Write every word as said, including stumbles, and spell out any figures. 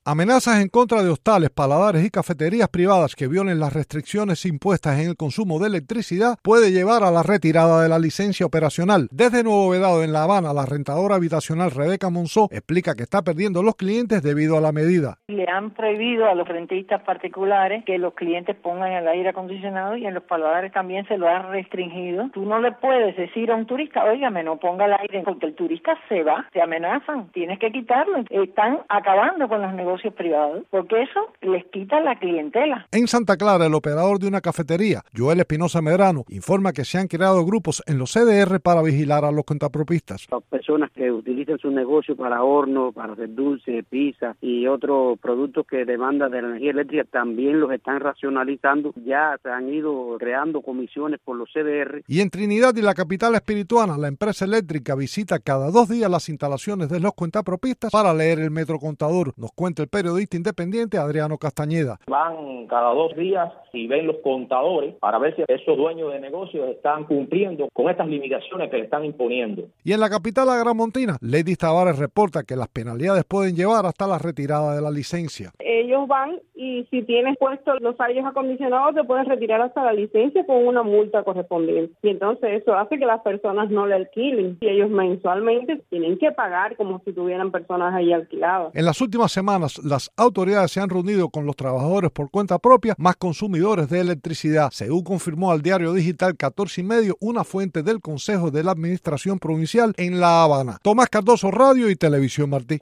Amenazas en contra de hostales, paladares y cafeterías privadas que violen las restricciones impuestas en el consumo de electricidad puede llevar a la retirada de la licencia operacional. Desde Nuevo Vedado, en La Habana, la rentadora habitacional Rebeca Monzó explica que está perdiendo los clientes debido a la medida. Le han prohibido a los rentistas particulares que los clientes pongan el aire acondicionado y en los paladares también se lo han restringido. Tú no le puedes decir a un turista, óigame, no ponga el aire, porque el turista se va, te amenazan, tienes que quitarlo. Están acabando con los negocios privados, porque eso les quita la clientela. En Santa Clara, el operador de una cafetería, Joel Espinosa Medrano, informa que se han creado grupos en los C D R para vigilar a los cuentapropistas. Las personas que utilizan su negocio para horno, para hacer dulce, pizza y otros productos que demandan de la energía eléctrica también los están racionalizando. Ya se han ido creando comisiones por los C D R. Y en Trinidad y la capital espirituana, la empresa eléctrica visita cada dos días las instalaciones de los cuentapropistas para leer el metro contador. Nos cuenta el periodista independiente Adriano Castañeda. Van cada dos días y ven los contadores para ver si esos dueños de negocios están cumpliendo con estas limitaciones que le están imponiendo. Y en la capital agramontina, Lady Tavares reporta que las penalidades pueden llevar hasta la retirada de la licencia. Ellos van y si tienes puestos los aires acondicionados te pueden retirar hasta la licencia con una multa correspondiente. Y entonces eso hace que las personas no le alquilen. Y ellos mensualmente tienen que pagar como si tuvieran personas ahí alquiladas. En las últimas semanas, las autoridades se han reunido con los trabajadores por cuenta propia, más consumidores de electricidad, según confirmó al diario digital catorce y medio una fuente del Consejo de la Administración Provincial en La Habana. Tomás Cardoso, Radio y Televisión Martí.